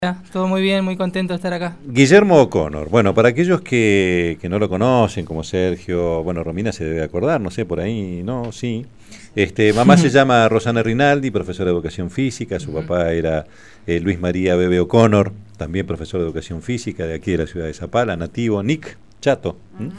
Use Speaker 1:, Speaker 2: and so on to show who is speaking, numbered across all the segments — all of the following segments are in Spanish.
Speaker 1: Todo muy bien, muy contento de estar acá.
Speaker 2: Guillermo O'Connor, bueno, para aquellos que no lo conocen, como Sergio, bueno, Romina se debe acordar, no sé, por ahí, ¿no? Sí. Mamá se llama Rosana Rinaldi, profesora de educación física, su papá era Luis María Bebe O'Connor, también profesor de educación física de aquí de la ciudad de Zapala, nativo, Nick Chato.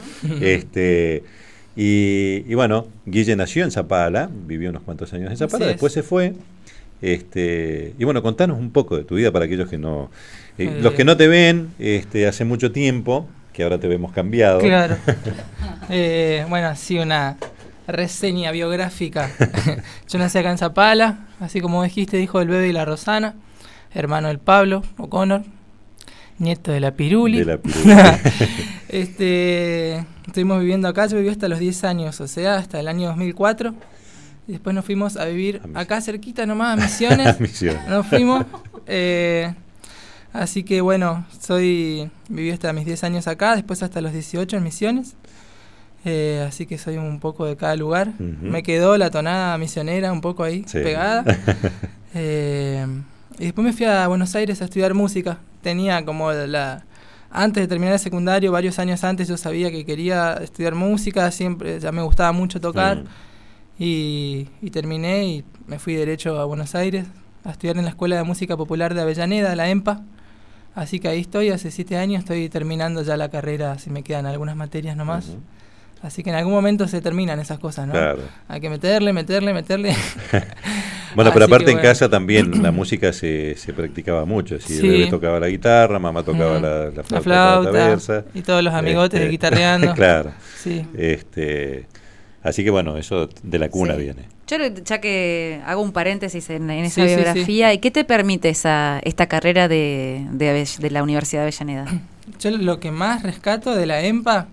Speaker 2: Y bueno, Guille nació en Zapala, vivió unos cuantos años en Zapala, después se fue. Y bueno, contanos un poco de tu vida para aquellos que no, los que no te ven hace mucho tiempo, que ahora te vemos cambiado.
Speaker 1: Claro. Bueno, así una reseña biográfica. Yo nací acá en Zapala, así como dijiste, hijo del Bebe y la Rosana, hermano del Pablo O'Connor, nieto de la Piruli. Estuvimos viviendo acá, yo viví hasta los 10 años, o sea, hasta el año 2004. Y después nos fuimos a vivir acá cerquita nomás, a Misiones. Nos fuimos. Así que bueno, viví hasta mis 10 años acá, después hasta los 18 en Misiones. Así que soy un poco de cada lugar. Me quedó la tonada misionera un poco ahí, pegada. Y después me fui a Buenos Aires a estudiar música. Tenía como antes de terminar el secundario, varios años antes, yo sabía que quería estudiar música, siempre ya me gustaba mucho tocar. Y terminé y me fui derecho a Buenos Aires a estudiar en la Escuela de Música Popular de Avellaneda, la EMPA. Así que ahí estoy, hace 7 años, estoy terminando ya la carrera, si me quedan algunas materias nomás. Así que en algún momento se terminan esas cosas, ¿no? Claro. Hay que meterle.
Speaker 2: Bueno, pero aparte en casa también la música se practicaba mucho. El bebé tocaba la guitarra, mamá tocaba la flauta traversa.
Speaker 1: Y todos los amigotes de guitarreando.
Speaker 2: Claro.
Speaker 1: Sí.
Speaker 2: Así que bueno, eso de la cuna viene.
Speaker 3: Yo ya que hago un paréntesis en esa biografía, ¿y qué te permite esta carrera de la Universidad de Avellaneda?
Speaker 1: Yo lo que más rescato de la EMPA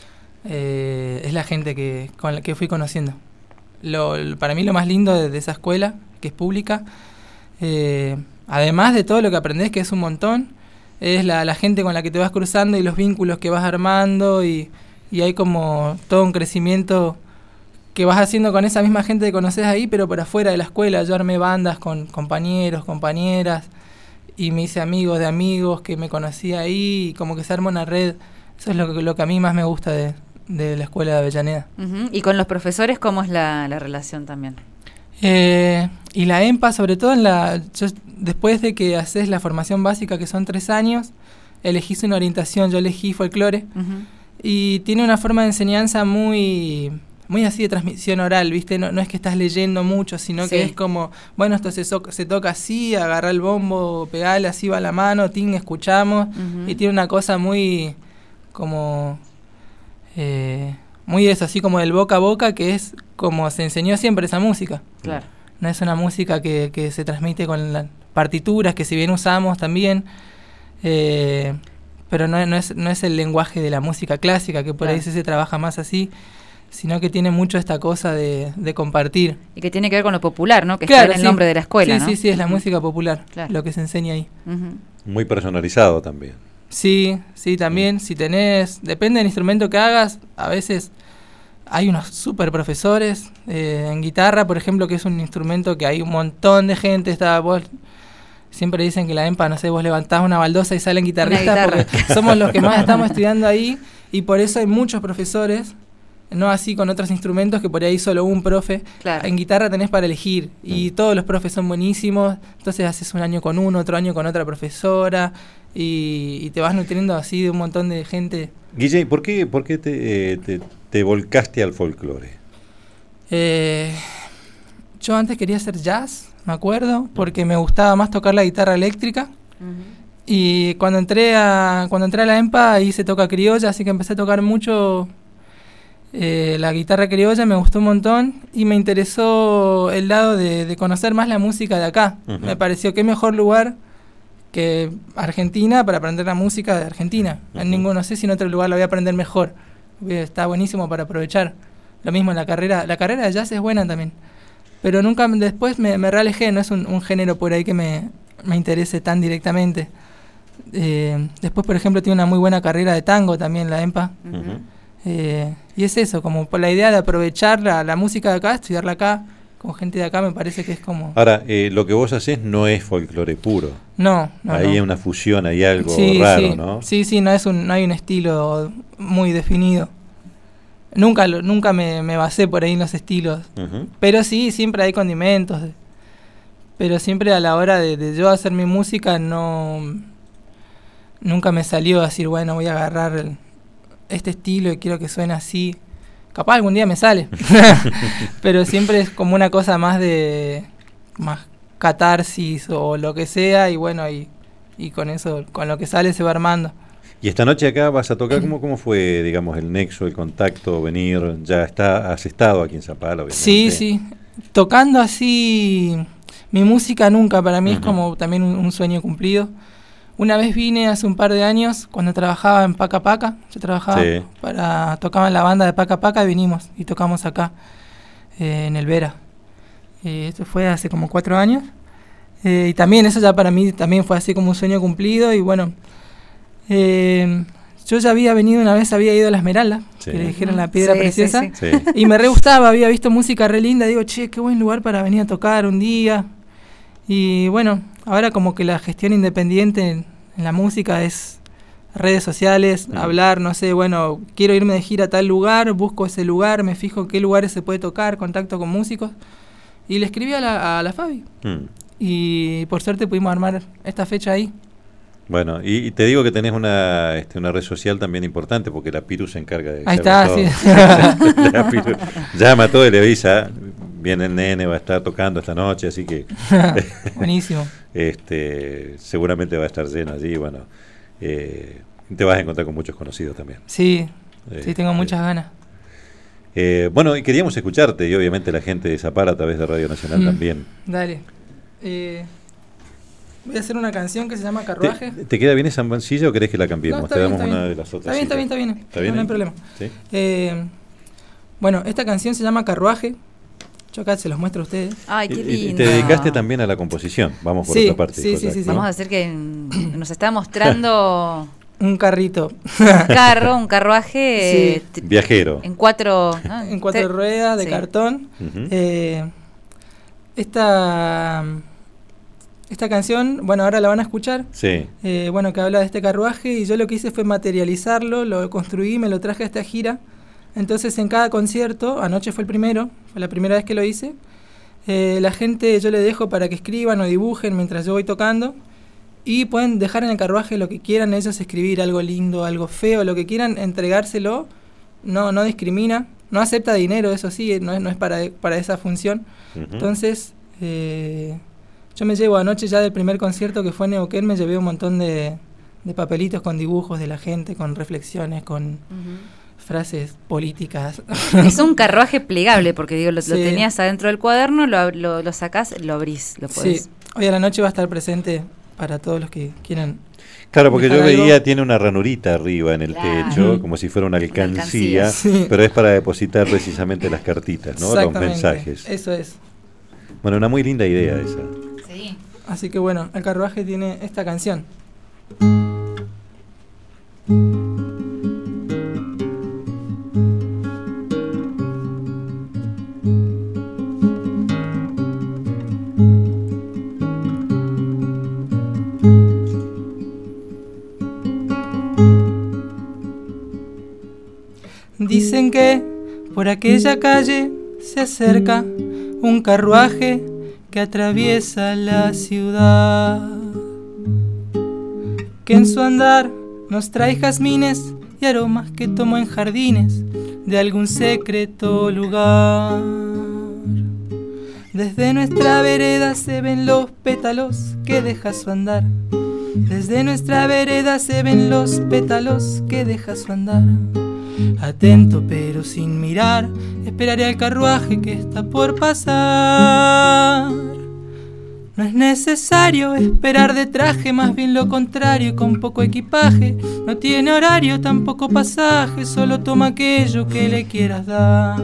Speaker 1: es la gente con la que fui conociendo. Para mí lo más lindo de esa escuela, que es pública, además de todo lo que aprendés, que es un montón, es la gente con la que te vas cruzando y los vínculos que vas armando y hay como todo un crecimiento que vas haciendo con esa misma gente que conoces ahí, pero por afuera de la escuela. Yo armé bandas con compañeros, compañeras, y me hice amigos de amigos que me conocí ahí, y como que se arma una red. Eso es lo que a mí más me gusta de la escuela de Avellaneda.
Speaker 3: ¿Y con los profesores cómo es la relación también?
Speaker 1: Y la EMPA, sobre todo después de que haces la formación básica, que son 3 años, elegís una orientación. Yo elegí folclore, y tiene una forma de enseñanza muy así de transmisión oral, ¿viste? No es que estás leyendo mucho, sino que es como, bueno, esto se toca así, agarra el bombo, pegale, así va la mano, escuchamos, y tiene una cosa muy como muy eso, así como del boca a boca, que es como se enseñó siempre esa música.
Speaker 3: Claro.
Speaker 1: No es una música que se transmite con las partituras, que si bien usamos también, pero no es el lenguaje de la música clásica, que por ahí se trabaja más así, sino que tiene mucho esta cosa de compartir.
Speaker 3: Y que tiene que ver con lo popular, ¿no? Que está en el nombre de la escuela, ¿no?
Speaker 1: Sí, es la música popular, lo que se enseña ahí.
Speaker 2: Muy personalizado también.
Speaker 1: Sí, también, depende del instrumento que hagas, a veces hay unos super profesores, en guitarra, por ejemplo, que es un instrumento que hay un montón de gente, vos siempre dicen que la EMPA, no sé, vos levantás una baldosa y salen guitarristas, porque somos los que más estamos estudiando ahí, y por eso hay muchos profesores. No así con otros instrumentos que por ahí solo un profe. Claro. En guitarra tenés para elegir y todos los profes son buenísimos, entonces haces un año con uno, otro año con otra profesora y te vas nutriendo así de un montón de gente.
Speaker 2: Guille, ¿por qué te volcaste al folclore?
Speaker 1: Yo antes quería hacer jazz, me acuerdo, porque me gustaba más tocar la guitarra eléctrica. Y cuando entré a la EMPA ahí se toca criolla, así que empecé a tocar mucho la guitarra criolla, me gustó un montón y me interesó el lado de conocer más la música de acá. Me pareció que mejor lugar que Argentina para aprender la música de Argentina. No sé si en otro lugar la voy a aprender mejor. Está buenísimo para aprovechar. Lo mismo en la carrera de jazz es buena también, pero nunca después me realejé. No es un género por ahí que me interese tan directamente. Después, por ejemplo, tiene una muy buena carrera de tango también la EMPA. Y es eso, como por la idea de aprovechar la música de acá, estudiarla acá, con gente de acá, me parece que es como...
Speaker 2: Ahora, lo que vos hacés no es folclore puro.
Speaker 1: No.
Speaker 2: Ahí hay una fusión, hay algo
Speaker 1: sí,
Speaker 2: raro,
Speaker 1: sí.
Speaker 2: ¿no?
Speaker 1: Sí, no hay un estilo muy definido. Nunca me basé por ahí en los estilos.
Speaker 2: Uh-huh.
Speaker 1: Pero sí, siempre hay condimentos. Pero siempre a la hora de yo hacer mi música, nunca me salió a decir, bueno, voy a agarrar este estilo y quiero que suene así. Capaz algún día me sale. Pero siempre es como una cosa más catarsis o lo que sea. Y bueno, y con eso, con lo que sale se va armando.
Speaker 2: Y esta noche acá vas a tocar, ¿cómo fue, digamos, el nexo, el contacto, venir? Ya has estado aquí en Zapala, obviamente.
Speaker 1: Sí. Tocando así mi música nunca, para mí es como también un sueño cumplido. Una vez vine hace un par de años, cuando trabajaba en Paca Paca. Yo trabajaba tocaba en la banda de Paca Paca y vinimos y tocamos acá, en el Vera. Esto fue hace como 4 años. Y también eso ya para mí también fue así como un sueño cumplido. Y bueno, yo ya había venido una vez, había ido a la Esmeralda, que le dijeron la piedra preciosa.
Speaker 2: Sí.
Speaker 1: Y me re gustaba, había visto música re linda. Digo, che, qué buen lugar para venir a tocar un día. Y bueno, ahora como que la gestión independiente en la música es redes sociales, hablar, no sé, bueno, quiero irme de gira a tal lugar, busco ese lugar, me fijo qué lugares se puede tocar, contacto con músicos. Y le escribí a la Fabi. Y por suerte pudimos armar esta fecha ahí.
Speaker 2: Bueno, y te digo que tenés una red social también importante, porque la Piru se encarga de...
Speaker 1: Ahí está,
Speaker 2: todo.
Speaker 1: sí.
Speaker 2: La Piru llama a todo y le avisa, viene el nene, va a estar tocando esta noche, así que...
Speaker 1: Buenísimo.
Speaker 2: Seguramente va a estar lleno allí, bueno, te vas a encontrar con muchos conocidos también.
Speaker 1: Sí, tengo muchas ganas.
Speaker 2: Bueno, y queríamos escucharte, y obviamente la gente de Zapala a través de Radio Nacional también.
Speaker 1: Dale. Voy a hacer una canción que se llama Carruaje.
Speaker 2: ¿Te queda bien esa mancilla o querés que la cambiemos?
Speaker 1: No,
Speaker 2: te damos
Speaker 1: bien,
Speaker 2: una de las otras.
Speaker 1: Está bien.
Speaker 2: ¿Está bien?
Speaker 1: No hay problema.
Speaker 2: ¿Sí?
Speaker 1: Bueno, esta canción se llama Carruaje. Yo acá se los muestro a ustedes.
Speaker 3: Ay, qué lindo.
Speaker 2: Y te dedicaste también a la composición. Vamos por otra parte.
Speaker 1: Sí.
Speaker 3: Vamos a hacer que nos está mostrando...
Speaker 1: un carrito.
Speaker 3: Un carruaje...
Speaker 2: Viajero.
Speaker 3: En 4...
Speaker 1: en 4 ruedas de cartón. Uh-huh. Esta canción, bueno, ahora la van a escuchar.
Speaker 2: Sí.
Speaker 1: Bueno, que habla de este carruaje, y yo lo que hice fue materializarlo, lo construí, me lo traje a esta gira. Entonces en cada concierto, anoche fue la primera vez que lo hice, la gente yo le dejo para que escriban o dibujen mientras yo voy tocando, y pueden dejar en el carruaje lo que quieran ellos, escribir algo lindo, algo feo, lo que quieran, entregárselo, no discrimina, no acepta dinero, eso sí, no es para esa función. Uh-huh. Entonces... yo me llevo anoche ya del primer concierto que fue en Neuquén, me llevé un montón de papelitos con dibujos de la gente, con reflexiones, con frases políticas.
Speaker 3: Es un carruaje plegable, porque digo, lo tenías adentro del cuaderno, lo sacás, lo abrís, lo podés.
Speaker 1: Sí, hoy a la noche va a estar presente para todos los que quieran.
Speaker 2: Claro, porque yo veía, tiene una ranurita arriba en el techo, como si fuera una alcancía, pero es para depositar precisamente las cartitas, ¿no? Los mensajes.
Speaker 1: Eso es.
Speaker 2: Bueno, una muy linda idea esa.
Speaker 3: Sí.
Speaker 1: Así que bueno, el carruaje tiene esta canción. Dicen que por aquella calle se acerca un carruaje que atraviesa la ciudad, que en su andar nos trae jazmines y aromas que tomó en jardines de algún secreto lugar. Desde nuestra vereda se ven los pétalos que deja su andar. Desde nuestra vereda se ven los pétalos que deja su andar. Atento pero sin mirar, esperaré al carruaje que está por pasar. No es necesario esperar de traje, más bien lo contrario, con poco equipaje. No tiene horario, tampoco pasaje, solo toma aquello que le quieras dar.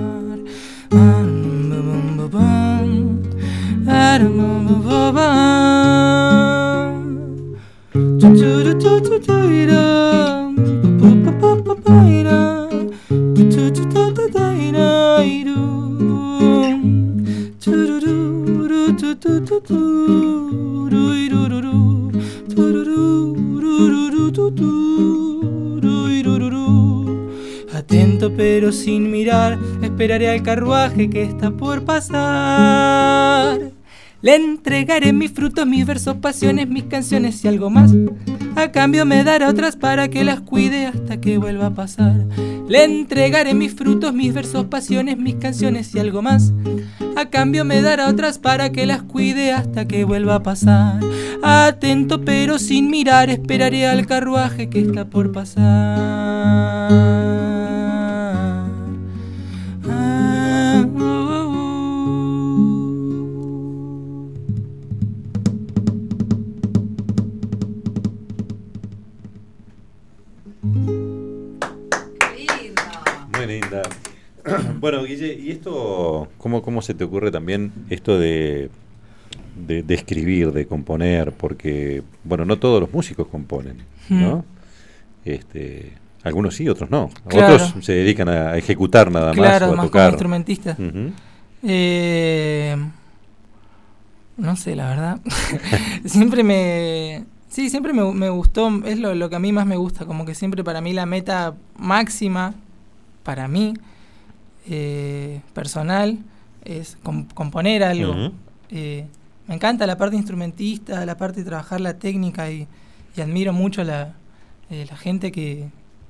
Speaker 1: Atento pero sin mirar, esperaré al carruaje que está por pasar. Le entregaré mis frutos, mis versos, pasiones, mis canciones y algo más. A cambio me dará otras para que las cuide hasta que vuelva a pasar. Le entregaré mis frutos, mis versos, pasiones, mis canciones y algo más. A cambio me dará otras para que las cuide hasta que vuelva a pasar. Atento pero sin mirar, esperaré al carruaje que está por pasar.
Speaker 2: Muy linda. Bueno, Guille, ¿y esto cómo se te ocurre también esto de escribir, de componer? Porque, bueno, no todos los músicos componen, ¿no? Algunos sí, otros no.
Speaker 1: Claro.
Speaker 2: Otros se dedican a ejecutar nada más,
Speaker 1: claro,
Speaker 2: o a
Speaker 1: más
Speaker 2: tocar.
Speaker 1: Como instrumentista. No sé, la verdad. siempre me gustó, es lo que a mí más me gusta, como que siempre para mí la meta máxima, para mí, personal, es componer algo. Me encanta la parte instrumentista, la parte de trabajar la técnica y admiro mucho la gente que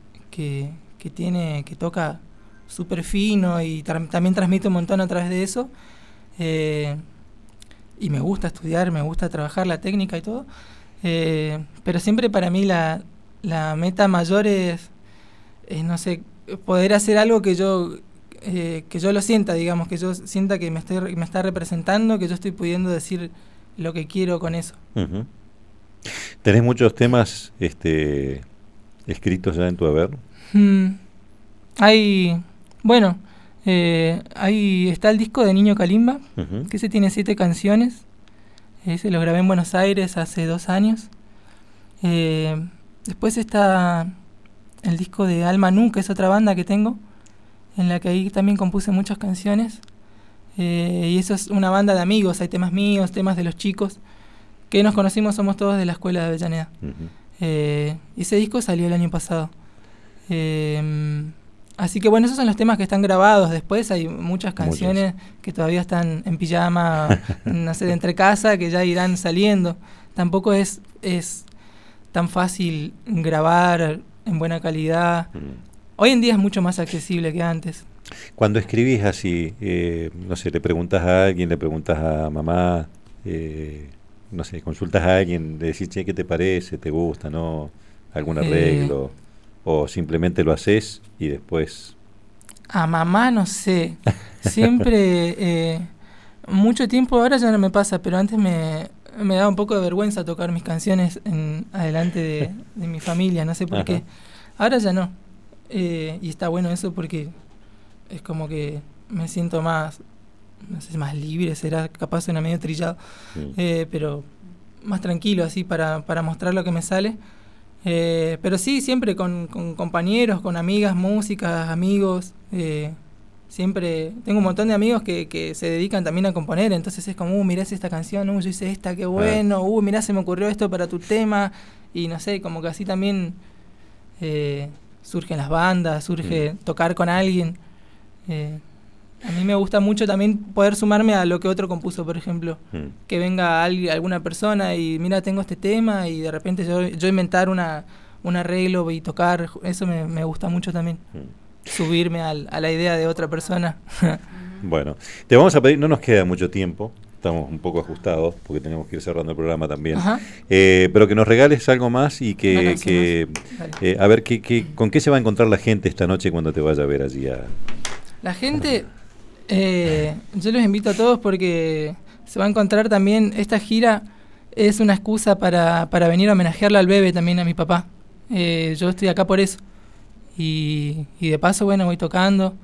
Speaker 1: toca súper fino y también transmite un montón a través de eso. Y me gusta estudiar, me gusta trabajar la técnica y todo. Pero siempre para mí la meta mayor es, no sé, poder hacer algo que yo lo sienta, digamos, que yo sienta que me está representando, que yo estoy pudiendo decir lo que quiero con eso.
Speaker 2: Uh-huh. ¿Tenés muchos temas escritos ya en tu haber?
Speaker 1: Ahí está el disco de Niño Kalimba, uh-huh, que ese tiene 7 canciones. Ese lo grabé en Buenos Aires hace 2 años. Después está el disco de Alma Nu, que es otra banda que tengo, en la que ahí también compuse muchas canciones. Y eso es una banda de amigos, hay temas míos, temas de los chicos, que nos conocimos, somos todos de la escuela de Avellaneda. Uh-huh. Ese disco salió el año pasado. Así que bueno, esos son los temas que están grabados. Después hay muchas canciones que todavía están en pijama, no sé, de entre casa, que ya irán saliendo. Tampoco es tan fácil grabar en buena calidad. Hoy en día es mucho más accesible que antes.
Speaker 2: Cuando escribís así, no sé, le preguntas a alguien, le preguntas a mamá, no sé, consultas a alguien, le decís, che, ¿qué te parece? ¿Te gusta? ¿No? ¿Algún arreglo? ¿O simplemente lo haces y después...?
Speaker 1: A mamá no sé. Siempre, mucho tiempo, ahora ya no me pasa, pero antes me daba un poco de vergüenza tocar mis canciones adelante de mi familia, no sé por qué. Ahora ya no. Y está bueno eso porque es como que me siento más, no sé, más libre, será, capaz suena medio trillado, pero más tranquilo así para mostrar lo que me sale. Pero sí, siempre con compañeros, con amigas, músicas, amigos. Siempre tengo un montón de amigos que se dedican también a componer, entonces es como, mirá esta canción, yo hice esta, qué bueno, mirá, se me ocurrió esto para tu tema, y no sé, como que así también surgen las bandas, surge tocar con alguien. A mí me gusta mucho también poder sumarme a lo que otro compuso, por ejemplo. Que venga alguna persona y mira, tengo este tema, y de repente yo inventar un arreglo y tocar, eso me gusta mucho también. Subirme a la idea de otra persona.
Speaker 2: Bueno, te vamos a pedir, no nos queda mucho tiempo, estamos un poco ajustados porque tenemos que ir cerrando el programa también, pero que nos regales algo más y a ver, ¿con qué se va a encontrar la gente esta noche cuando te vaya a ver allí?
Speaker 1: La gente... yo los invito a todos porque se va a encontrar también, esta gira es una excusa para venir a homenajearle al bebé, también a mi papá. Yo estoy acá por eso y de paso, bueno, voy tocando.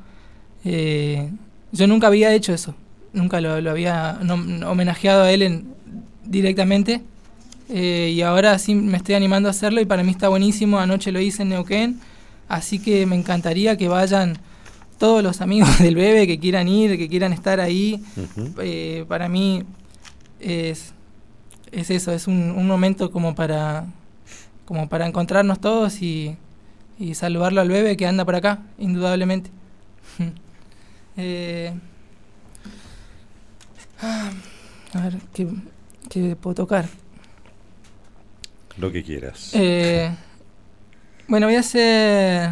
Speaker 1: Yo nunca había hecho eso, nunca lo había homenajeado a él directamente, y ahora sí me estoy animando a hacerlo y para mí está buenísimo. Anoche lo hice en Neuquén, así que me encantaría que vayan todos los amigos del bebé que quieran ir, que quieran estar ahí. Para mí es eso, es un momento como para como para encontrarnos todos y saludarlo al bebé que anda por acá, indudablemente. A ver, ¿qué puedo tocar?
Speaker 2: Lo que quieras.
Speaker 1: Bueno, voy a hacer...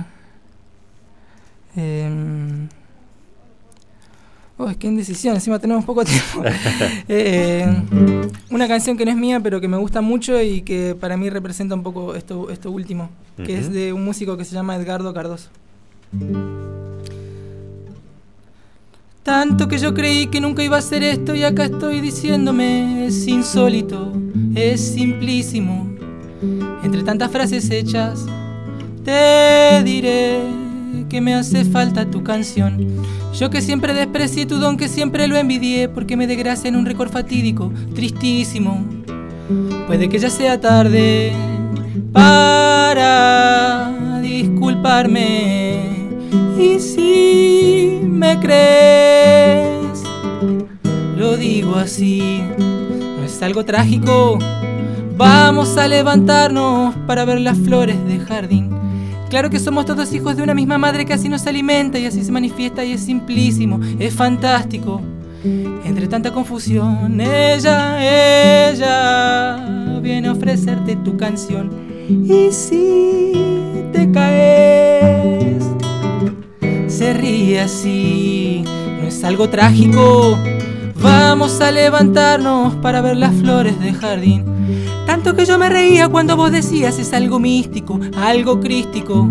Speaker 1: es que indecisión, encima tenemos poco tiempo. Una canción que no es mía, pero que me gusta mucho y que para mí representa un poco esto último, que es de un músico que se llama Edgardo Cardoso. Tanto que yo creí que nunca iba a hacer esto y acá estoy diciéndome, es insólito, es simplísimo. Entre tantas frases hechas, te diré que me hace falta tu canción. Yo que siempre desprecié tu don, que siempre lo envidié, porque me desgracia en un récord fatídico, tristísimo. Puede que ya sea tarde para disculparme. Y si me crees, lo digo así, no es algo trágico. Vamos a levantarnos para ver las flores de jardín. Claro que somos todos hijos de una misma madre que así nos alimenta y así se manifiesta y es simplísimo, es fantástico. Entre tanta confusión, ella viene a ofrecerte tu canción. Y si te caes, se ríe así, no es algo trágico. Vamos a levantarnos para ver las flores de jardín. Tanto que yo me reía cuando vos decías es algo místico, algo crístico.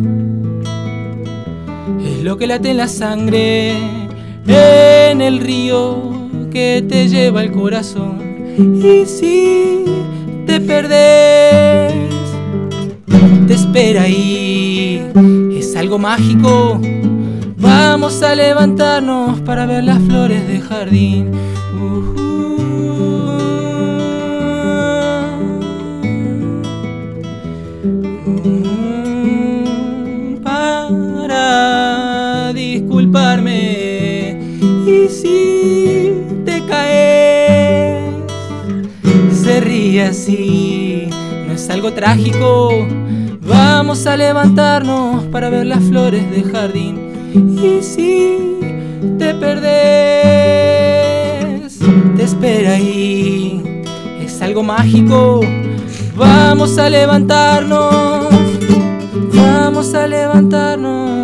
Speaker 1: Es lo que late en la sangre, en el río que te lleva el corazón. Y si te perdés, te espera ahí, es algo mágico. Vamos a levantarnos para ver las flores de jardín. Para disculparme. Y si te caes, se ríe así, no es algo trágico. Vamos a levantarnos para ver las flores de jardín. Y si te perdés, te espera ahí, es algo mágico. Vamos a levantarnos, vamos a levantarnos.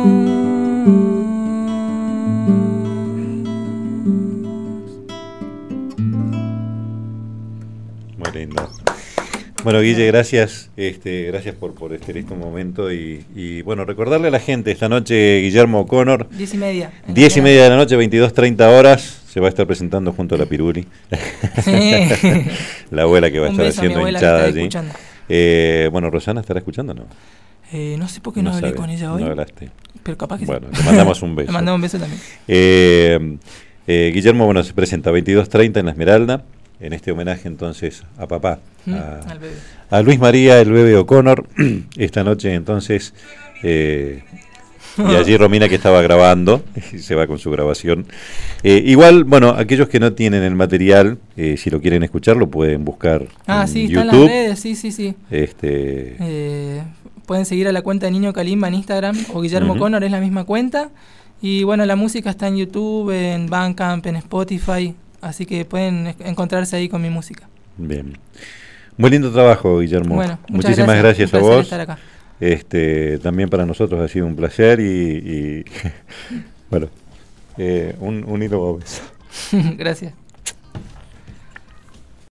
Speaker 2: Muy lindo. Bueno, Guille, gracias, gracias por este lindo momento y bueno, recordarle a la gente, esta noche Guillermo O'Connor,
Speaker 1: 10:30.
Speaker 2: 10:30 de la noche, 22:30 horas, se va a estar presentando junto a la Piruli. Sí. La abuela que va a estar haciendo hinchada allí. Bueno, Rosana estará escuchando, ¿no?
Speaker 1: No sé por qué no hablé con ella hoy.
Speaker 2: No hablaste.
Speaker 1: Pero capaz que
Speaker 2: bueno, sí. Le mandamos un beso.
Speaker 1: Le mandamos un beso también.
Speaker 2: Guillermo, bueno, se presenta 22:30 en La Esmeralda. En este homenaje entonces a papá, a Luis María, el bebé O'Connor, esta noche entonces, y allí Romina que estaba grabando, se va con su grabación. Igual, bueno, aquellos que no tienen el material, si lo quieren escuchar, lo pueden buscar en
Speaker 1: sí,
Speaker 2: YouTube.
Speaker 1: Está en las redes, sí. Pueden seguir a la cuenta de Niño Kalimba en Instagram, o Guillermo O'Connor es la misma cuenta. Y bueno, la música está en YouTube, en Bandcamp, en Spotify. Así que pueden encontrarse ahí con mi música.
Speaker 2: Bien. Muy lindo trabajo, Guillermo.
Speaker 1: Bueno,
Speaker 2: muchísimas gracias a vos.
Speaker 1: Estar acá.
Speaker 2: También para nosotros ha sido un placer y bueno, un hilo beso.
Speaker 1: Gracias.